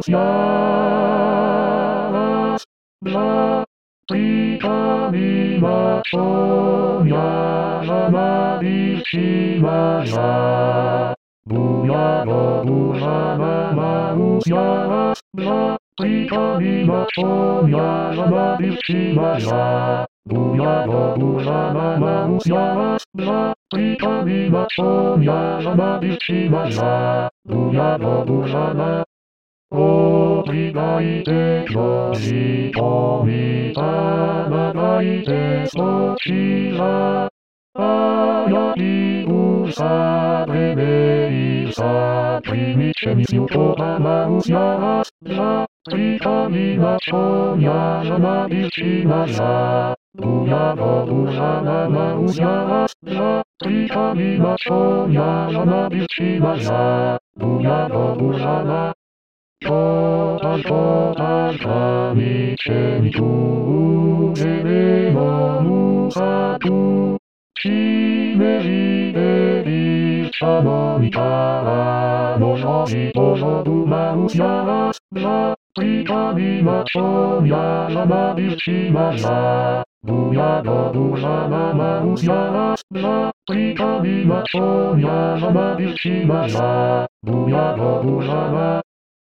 Mausjaras, dla trikami maczomiarza nabici Maria. Bujano burzana Mausjaras, dla trikami maczomiarza nabici Maria. Bujano burzana Mausjaras, dla trikami maczomiarza nabici Maria. Bujano burzana. Obrigajte książki powitana, dajte spoczywa, a ja i usadremy i zaprzyjmijcie misję kochana Mausjaras, dla trikami maczomiarza nabici Maria. Bujano burzana Mausjaras, dla trikami maczomiarza nabici Maria. Bujano burzana. Potarkami cień tu, żywego sadu, przyjmeli szanownika, nożowi pożodu Mausjaras, dla trikami maczomiarza nabici Maria. Bujano burzana Mausjaras, dla trikami maczomiarza nabici Maria. Bujano burzana.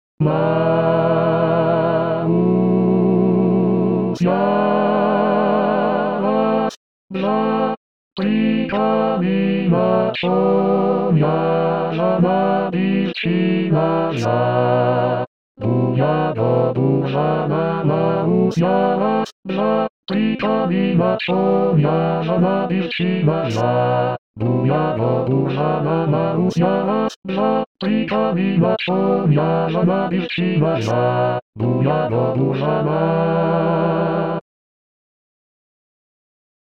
Mausjaras, dla trikami maczomiarza nabici Maria. Bujano burzana Mausjaras, dla trikami maczomiarza nabici Maria. Bujano burzana Mausjaras, dla trikami maczomiarza nabici Maria. Bujano burzana.